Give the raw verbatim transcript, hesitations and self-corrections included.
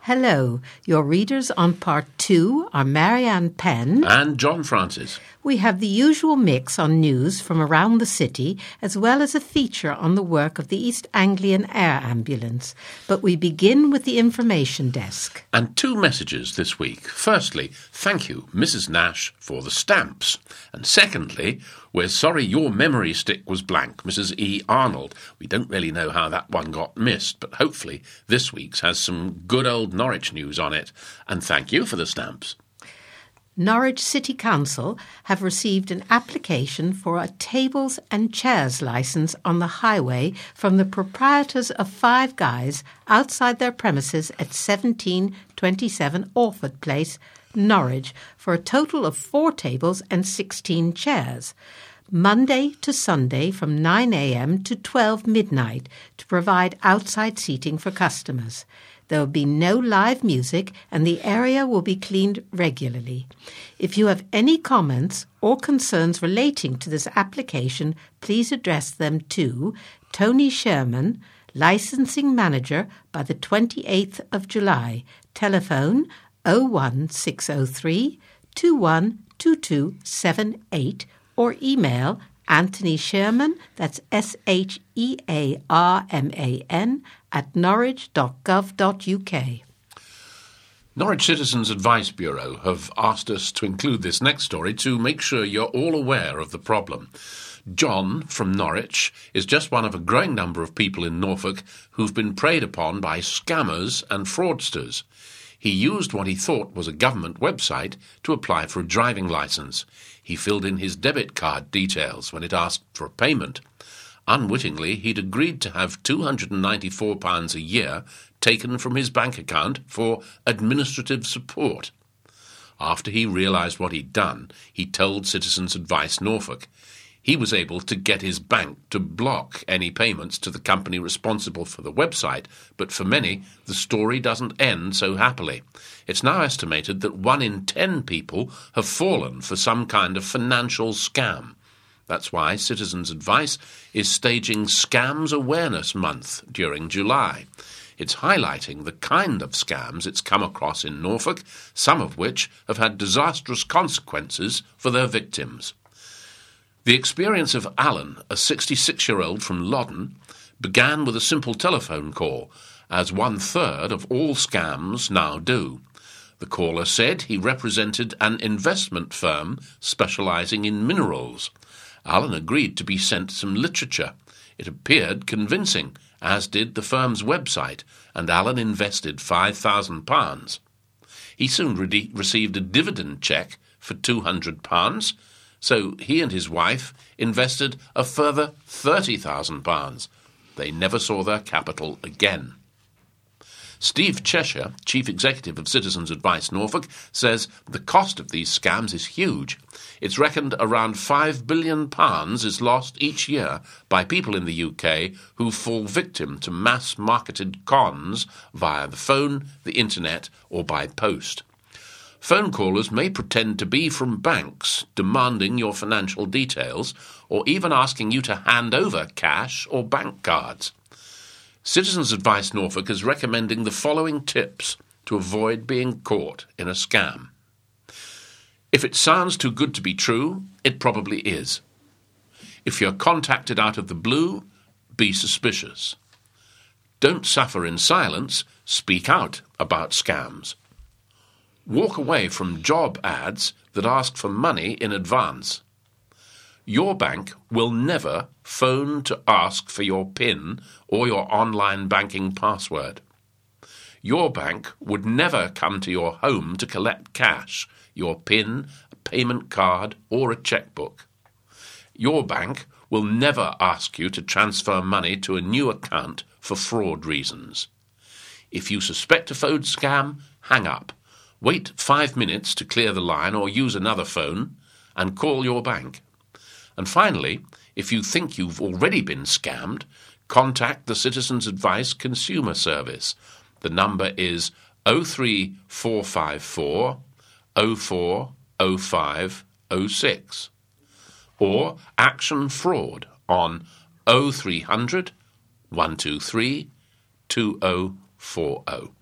Hello. Your readers on part two are Marianne Penn and John Francis. We have the usual mix on news from around the city, as well as a feature on the work of the East Anglian Air Ambulance. But we begin with the information desk. And two messages this week. Firstly, thank you, Missus Nash, for the stamps. And secondly, we're sorry your memory stick was blank, Missus E. Arnold. We don't really know how that one got missed, but hopefully this week's has some good old Norwich news on it. And thank you for the stamps. Norwich City Council have received an application for a tables and chairs licence on the highway from the proprietors of Five Guys outside their premises at seventeen twenty-seven Orford Place, Norwich, for a total of four tables and sixteen chairs, Monday to Sunday from nine a.m. to twelve midnight, to provide outside seating for customers. There will be no live music and the area will be cleaned regularly. If you have any comments or concerns relating to this application, please address them to Tony Sherman, Licensing Manager, by the twenty-eighth of July. Telephone oh one six oh three, two one two two seven eight or email Anthony Sherman, that's S H E A R M A N, at norwich dot gov dot U K. Norwich Citizens Advice Bureau have asked us to include this next story to make sure you're all aware of the problem. John from Norwich is just one of a growing number of people in Norfolk who've been preyed upon by scammers and fraudsters. He used what he thought was a government website to apply for a driving licence. He filled in his debit card details when it asked for a payment. Unwittingly, he'd agreed to have two hundred ninety-four pounds a year taken from his bank account for administrative support. After he realised what he'd done, he told Citizens Advice Norfolk. He was able to get his bank to block any payments to the company responsible for the website, but for many, the story doesn't end so happily. It's now estimated that one in ten people have fallen for some kind of financial scam. That's why Citizens Advice is staging Scams Awareness Month during July. It's highlighting the kind of scams it's come across in Norfolk, some of which have had disastrous consequences for their victims. The experience of Alan, a sixty-six-year-old from Loddon, began with a simple telephone call, as one-third of all scams now do. The caller said he represented an investment firm specialising in minerals. Alan agreed to be sent some literature. It appeared convincing, as did the firm's website, and Alan invested five thousand pounds. He soon re- received a dividend cheque for two hundred pounds, so he and his wife invested a further thirty thousand pounds. They never saw their capital again. Steve Cheshire, Chief Executive of Citizens Advice Norfolk, says the cost of these scams is huge. It's reckoned around five billion pounds is lost each year by people in the U K who fall victim to mass-marketed cons via the phone, the internet, or by post. Phone callers may pretend to be from banks, demanding your financial details, or even asking you to hand over cash or bank cards. Citizens Advice Norfolk is recommending the following tips to avoid being caught in a scam. If it sounds too good to be true, it probably is. If you're contacted out of the blue, be suspicious. Don't suffer in silence, speak out about scams. Walk away from job ads that ask for money in advance. Your bank will never phone to ask for your PIN or your online banking password. Your bank would never come to your home to collect cash, your PIN, a payment card, or a chequebook. Your bank will never ask you to transfer money to a new account for fraud reasons. If you suspect a phone scam, hang up. Wait five minutes to clear the line or use another phone and call your bank. And finally, if you think you've already been scammed, contact the Citizens Advice Consumer Service. The number is oh three four five four, oh four oh five oh six or Action Fraud on oh three hundred, one two three, two oh four oh.